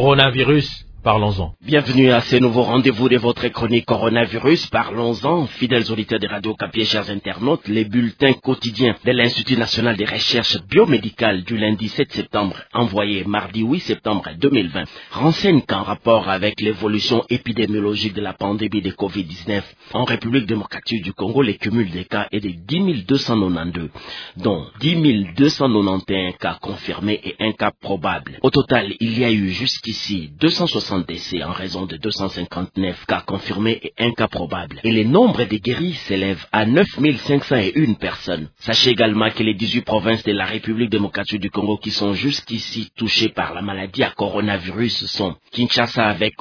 Coronavirus, parlons-en. Bienvenue à ce nouveau rendez-vous de votre chronique Coronavirus, parlons-en. Fidèles auditeurs de Radio Okapi, chers internautes, les bulletins quotidiens de l'Institut national de recherche biomédicale du lundi 7 septembre, envoyé mardi 8 septembre 2020, renseignent qu'en rapport avec l'évolution épidémiologique de la pandémie de Covid-19, en République démocratique du Congo, le cumul des cas est de 10 292, dont 10 291 cas confirmés et un cas probable. Au total, il y a eu jusqu'ici 260 décès en raison de 259 cas confirmés et un cas probable. Et le nombre de guéris s'élève à 9 501 personnes. Sachez également que les 18 provinces de la République démocratique du Congo qui sont jusqu'ici touchées par la maladie à coronavirus sont Kinshasa avec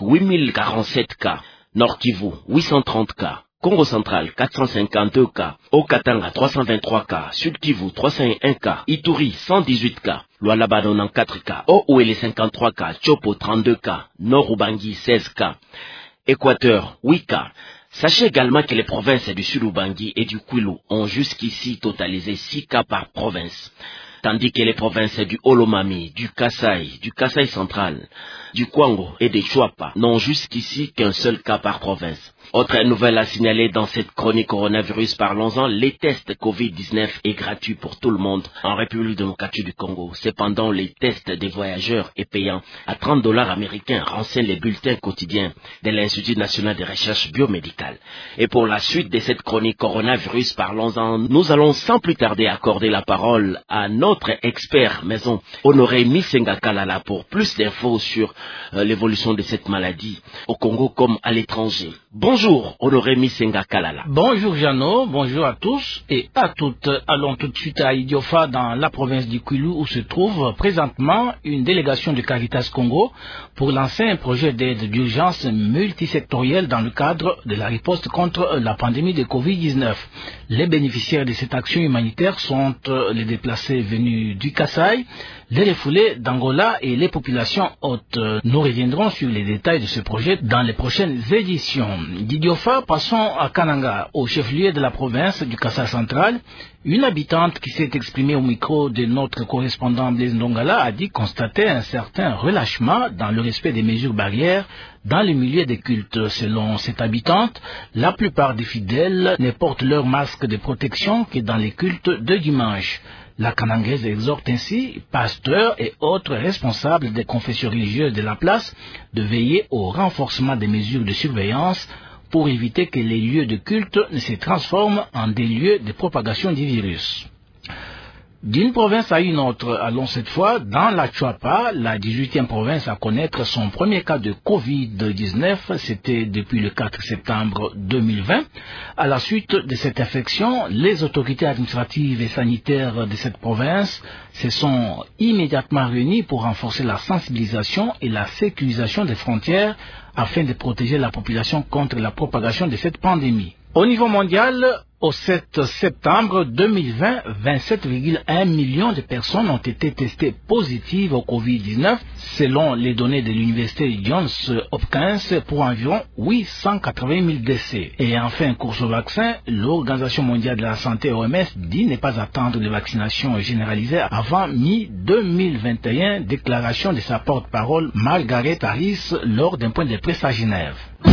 8047 cas, Nord Kivu 830 cas, Congo central 452 cas, Haut-Katanga 323 cas, Sud Kivu 301 cas, Ituri 118 cas, Lualaba 94 cas, Haut-Ouélé 53 cas, Tchopo 32 cas, Nord-Ubangi 16 cas, Équateur 8 cas. Sachez également que les provinces du Sud-Ubangi et du Kwilu ont jusqu'ici totalisé 6 cas par province, tandis que les provinces du Olomami, du Kasaï central, du Kwango et des Chouapa n'ont jusqu'ici qu'un seul cas par province. Autre nouvelle à signaler dans cette chronique coronavirus, parlons-en, les tests Covid-19 est gratuit pour tout le monde en République démocratique du Congo. Cependant, les tests des voyageurs est payant à $30 américains, renseignent les bulletins quotidiens de l'Institut national de recherche biomédicale. Et pour la suite de cette chronique coronavirus, parlons-en, nous allons sans plus tarder accorder la parole à notre expert maison, Honoré Misenga Kalala, pour plus d'infos sur l'évolution de cette maladie au Congo comme à l'étranger. Bonjour, Honoré Misenga Kalala. Bonjour Jeannot, bonjour à tous et à toutes. Allons tout de suite à Idiofa dans la province du Kwilu où se trouve présentement une délégation de Caritas Congo pour lancer un projet d'aide d'urgence multisectorielle dans le cadre de la riposte contre la pandémie de Covid-19. Les bénéficiaires de cette action humanitaire sont les déplacés venus du Kasaï, les refoulés d'Angola et les populations hautes. Nous reviendrons sur les détails de ce projet dans les prochaines éditions. D'Idiofa, passons à Kananga, au chef-lieu de la province du Kasaï central. Une habitante qui s'est exprimée au micro de notre correspondant Blaise Ndongala a dit constater un certain relâchement dans le respect des mesures barrières dans les milieux des cultes. Selon cette habitante, la plupart des fidèles ne portent leur masque de protection que dans les cultes de dimanche. La Kanangaise exhorte ainsi pasteurs et autres responsables des confessions religieuses de la place de veiller au renforcement des mesures de surveillance pour éviter que les lieux de culte ne se transforment en des lieux de propagation du virus. D'une province à une autre, allons cette fois dans la Chouapa, la 18e province à connaître son premier cas de Covid-19, c'était depuis le 4 septembre 2020. À la suite de cette infection, les autorités administratives et sanitaires de cette province se sont immédiatement réunies pour renforcer la sensibilisation et la sécurisation des frontières afin de protéger la population contre la propagation de cette pandémie. Au niveau mondial, au 7 septembre 2020, 27,1 millions de personnes ont été testées positives au Covid-19, selon les données de l'université Johns Hopkins, pour environ 880 000 décès. Et enfin, course au vaccin, l'Organisation mondiale de la santé OMS dit ne pas attendre les vaccinations généralisées avant mi-2021, déclaration de sa porte-parole Margaret Harris lors d'un point de presse à Genève.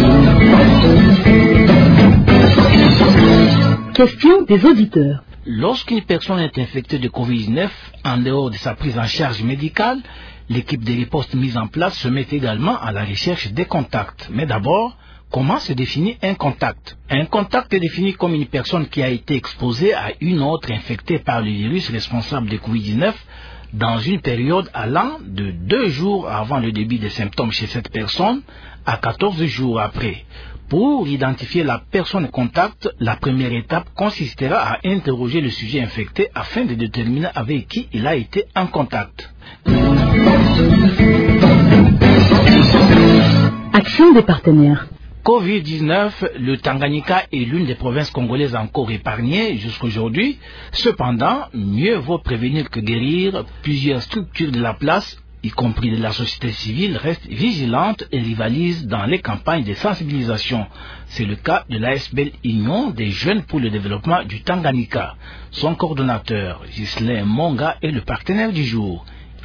Question des auditeurs. Lorsqu'une personne est infectée de Covid-19, en dehors de sa prise en charge médicale, l'équipe de riposte mise en place se met également à la recherche des contacts. Mais d'abord, comment se définit un contact? Un contact est défini comme une personne qui a été exposée à une autre infectée par le virus responsable de Covid-19 dans une période allant de 2 jours avant le début des symptômes chez cette personne à 14 jours après. Pour identifier la personne contact, la première étape consistera à interroger le sujet infecté afin de déterminer avec qui il a été en contact. Action des partenaires. Covid-19, le Tanganyika est l'une des provinces congolaises encore épargnées jusqu'aujourd'hui. Cependant, mieux vaut prévenir que guérir. Plusieurs structures de la place, y compris de la société civile, restent vigilantes et rivalisent dans les campagnes de sensibilisation. C'est le cas de l'ASBL Union des jeunes pour le développement du Tanganyika. Son coordonnateur, Ghislain Monga, est le partenaire du jour.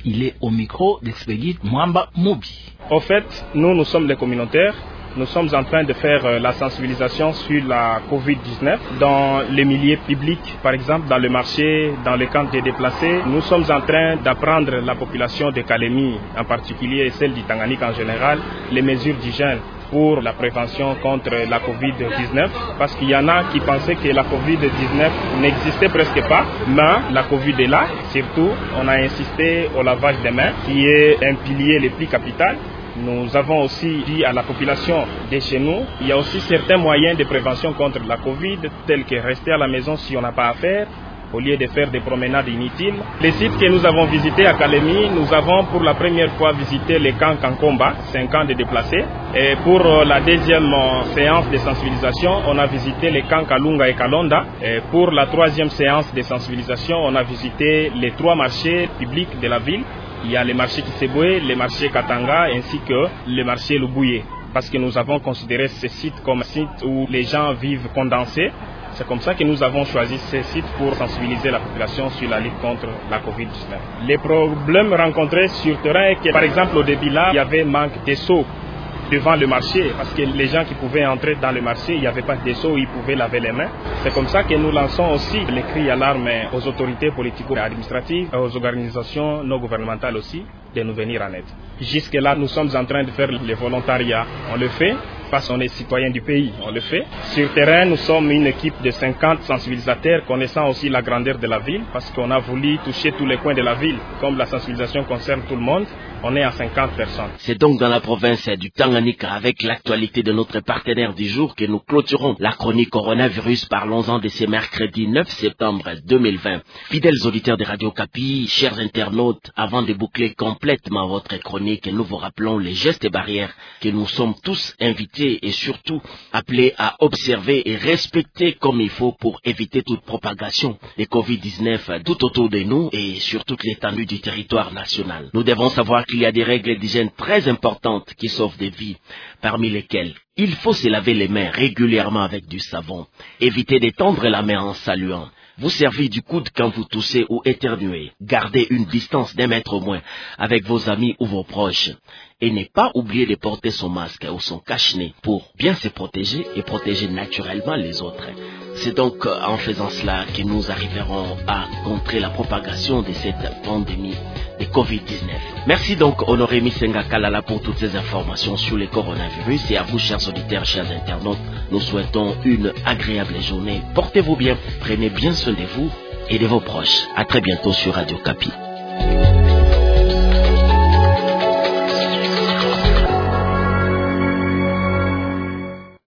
Il est au micro d'Expédite Mwamba Mobi. En fait, nous sommes les communautaires. Nous sommes en train de faire la sensibilisation sur la COVID-19 dans les milieux publics, par exemple dans le marché, dans les camps des déplacés. Nous sommes en train d'apprendre la population de Kalemi en particulier et celle du Tanganyika en général, les mesures d'hygiène pour la prévention contre la COVID-19, parce qu'il y en a qui pensaient que la COVID-19 n'existait presque pas, mais la COVID est là. Surtout, on a insisté au lavage des mains, qui est un pilier le plus capital. Nous avons aussi dit à la population de chez nous, il y a aussi certains moyens de prévention contre la Covid, tels que rester à la maison si on n'a pas à faire, au lieu de faire des promenades inutiles. Les sites que nous avons visités à Kalemi, nous avons pour la première fois visité les camps Kankomba, 5 camps de déplacés. Et pour la deuxième séance de sensibilisation, on a visité les camps Kalunga et Kalonda. Et pour la troisième séance de sensibilisation, on a visité les 3 marchés publics de la ville. Il y a le marché Kiseboué, le marché Katanga ainsi que le marché Lubouye. Parce que nous avons considéré ces sites comme sites où les gens vivent condensés. C'est comme ça que nous avons choisi ces sites pour sensibiliser la population sur la lutte contre la COVID-19. Les problèmes rencontrés sur terrain est que, par exemple, au début là, il y avait manque de seaux devant le marché, parce que les gens qui pouvaient entrer dans le marché, il n'y avait pas de seaux où ils pouvaient laver les mains. C'est comme ça que nous lançons aussi les cris d'alarme aux autorités politico-administratives, aux organisations non gouvernementales aussi, de nous venir en aide. Jusque-là, nous sommes en train de faire le volontariat. On le fait, parce qu'on est citoyen du pays, on le fait. Sur terrain, nous sommes une équipe de 50 sensibilisateurs, connaissant aussi la grandeur de la ville, parce qu'on a voulu toucher tous les coins de la ville. Comme la sensibilisation concerne tout le monde, on est à 50 personnes. C'est donc dans la province du Tanganyika, avec l'actualité de notre partenaire du jour, que nous clôturons la chronique coronavirus. Parlons-en de ce mercredi 9 septembre 2020. Fidèles auditeurs de Radio Kapi, chers internautes, avant de boucler complètement votre chronique, nous vous rappelons les gestes et barrières que nous sommes tous invités et surtout appelés à observer et respecter comme il faut pour éviter toute propagation de Covid-19 tout autour de nous et sur toute l'étendue du territoire national. Nous devons savoir qu'il y a des règles d'hygiène très importantes qui sauvent des vies, parmi lesquelles il faut se laver les mains régulièrement avec du savon, éviter d'étendre la main en saluant, vous servir du coude quand vous toussez ou éternuez, gardez une distance d'1 mètre au moins avec vos amis ou vos proches, et ne pas oublier de porter son masque ou son cache-nez pour bien se protéger et protéger naturellement les autres. C'est donc en faisant cela que nous arriverons à contrer la propagation de cette pandémie de Covid-19. Merci donc Honoré Misenga Kalala pour toutes ces informations sur le coronavirus et à vous chers auditeurs, chers internautes, nous souhaitons une agréable journée. Portez-vous bien, prenez bien soin de vous et de vos proches. À très bientôt sur Radio Kapi.